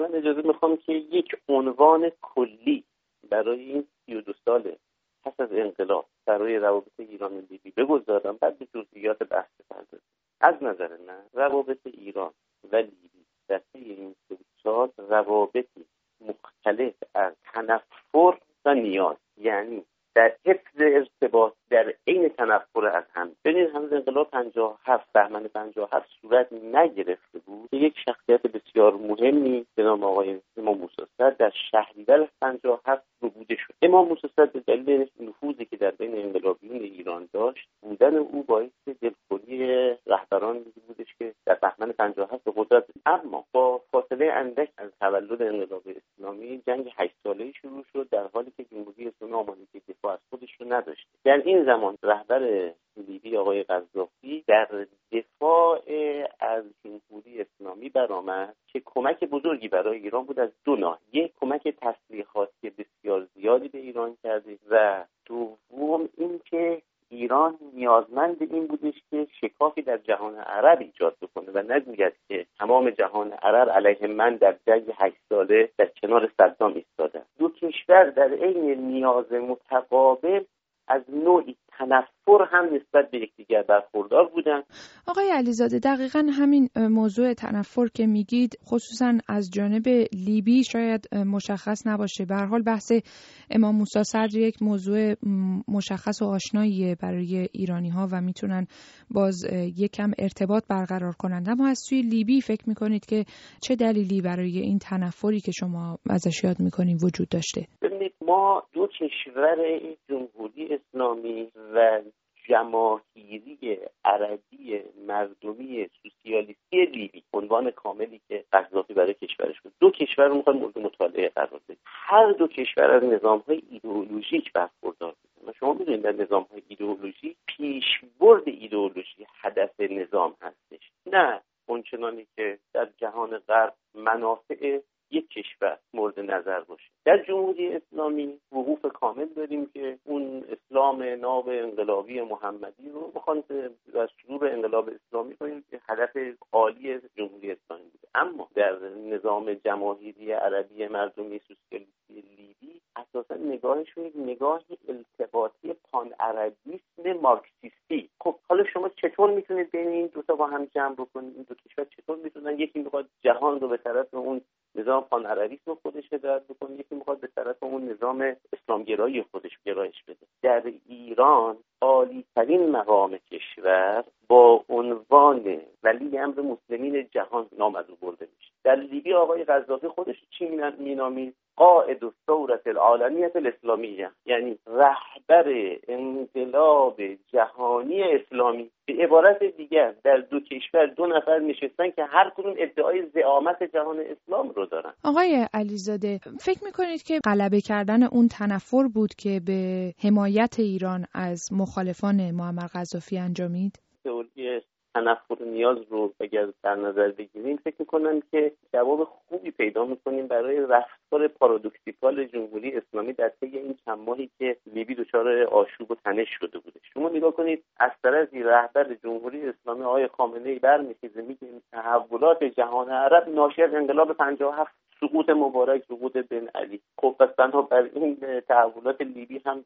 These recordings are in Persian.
من اجازه میخوام که یک عنوان کلی برای این 32 سال پس از انقلاب برای روابط ایران و لیبی بگذارم، بعد به جزئیات بحث بپردازم. از نظر من روابط ایران و لیبی در طی این 32 سال روابطی مختلف از تنفر و نیاز، یعنی در حفظ ارتباط در عین تنفر از هم. ببینید هنوز انقلاب 57 بهمن 57 صورت نگرفته بود که یک شخصیت بسیار مهمی به نام آقای امام موسی صدر در شهریور 57 ربوده شد. امام موسی صدر به دلیل نفوذی که در بین انقلابیون ایران داشت، بودن او باعث دلخوری رهبران بودش که در بهمن 57 به قدرت، اما با فاصله اندک از تولد انقلاب اسلامی جنگ 8 ساله‌ای شروع شد، در حالی که جمهوری اسلامی آمادگی دفاع از خودش رو نداشت. در این زمان رهبر لیبی آقای قذافی در دفاع از جمهوری اسلامی برآمد که کمک بزرگی برای ایران بود از دو ناحیه. کمک تسلیحاتی بسیار زیادی به ایران کرده و دوم اینکه ایران نیازمند این بودش که شکافی در جهان عرب ایجاد بکنه و نگوید که تمام جهان عرب علیه من در جنگ 8 ساله در کنار صدام ایستادن. دو کشور در عین نیاز متقابل از نوعی تنفر هم نسبت به یکدیگر برخوردار بودن. آقای علیزاده، دقیقاً همین موضوع تنفر که میگید خصوصاً از جانب لیبی شاید مشخص نباشه. به هر حال بحث امام موسی صدر یک موضوع مشخص و آشناییه برای ایرانی‌ها و میتونن باز یکم ارتباط برقرار کنند. اما از سوی لیبی فکر میکنید که چه دلیلی برای این تنفری که شما ازش یاد میکنید وجود داشته؟ ببینید ما دو کشور جمهوری اسلامی و جماهیری عربی مردمی سوسیالیستی لیبی، عنوان کاملی که قذافی برای کشورش بود، دو کشور رو میخوایم مورد مطالعه قرار بدیم. هر دو کشور از نظام‌های ایدئولوژیک برخوردار بودن. شما می‌دونید در نظام‌های ایدئولوژیک پیشبرد ایدئولوژی هدف نظام هستش، نه اونچنانی که در جهان غرب منافع یک کشور مورد نظر باشه. در جمهوری اسلامی وقوف کامل داریم که اون اسلام ناب انقلابی محمدی رو بخوان از شروع انقلاب اسلامی کنیم که هدف عالی جمهوری اسلامی بوده. اما در نظام جماهیری عربی مردمی سوسیالیستی لیبی اساسا نگاهشون یک نگاه التباطی پان عربیسم مارکسیستی. خب حالا شما چطور میتونید بین این دو تا با هم جمع بکنید؟ این دو کشور چطور میتونن، یکی میخواد جهان رو به طرف اون نظام پان عربیسم خودش هدایت بکنه، یکی میخواد به طرف اون نظام اسلامگرایی خودش گرایش بده. در ایران عالی ترین مقام کشور با عنوان ولی امر مسلمین جهان نام از او برده میشه. در لیبی آقای قذافی خودش چی مینامید؟ قائد الثوره العالمیه الاسلامیه، یعنی رهبر انقلاب جهانی اسلامی. به عبارت دیگر در دو کشور دو نفر نشستن که هر کدوم ادعای زعامت جهان اسلام رو دارن. آقای علیزاده، فکر میکنید که غلبه کردن اون تنفر بود که به حمایت ایران از مخالفان معمر قذافی انجامید؟ تئوری تنفر نیاز رو اگر در نظر بگیریم فکر میکنم که جواب خوبی پیدا میکنیم برای رفتار پارادوکسیکال جمهوری اسلامی در طی این چند ماهی که لیبی دچار آشوب و تنش شده بوده. شما نگاه کنید، از طرفی رهبر جمهوری اسلامی آقای خامنه‌ای برمیخیزه میگه تحولات جهان عرب ناشی از انقلاب 57 سقوط مبارک، سقوط بن علی. خب پس بنابر این تحولات لیبی هم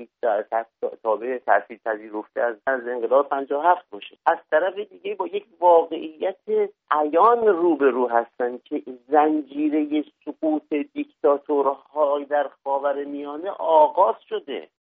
تابع تأثیر پذیرفته از انقلاب 57 باشه. از طرف دیگه با یک واقعیت عیان روبرو هستن که زنجیره سقوط دیکتاتورهای در خاورمیانه آغاز شده.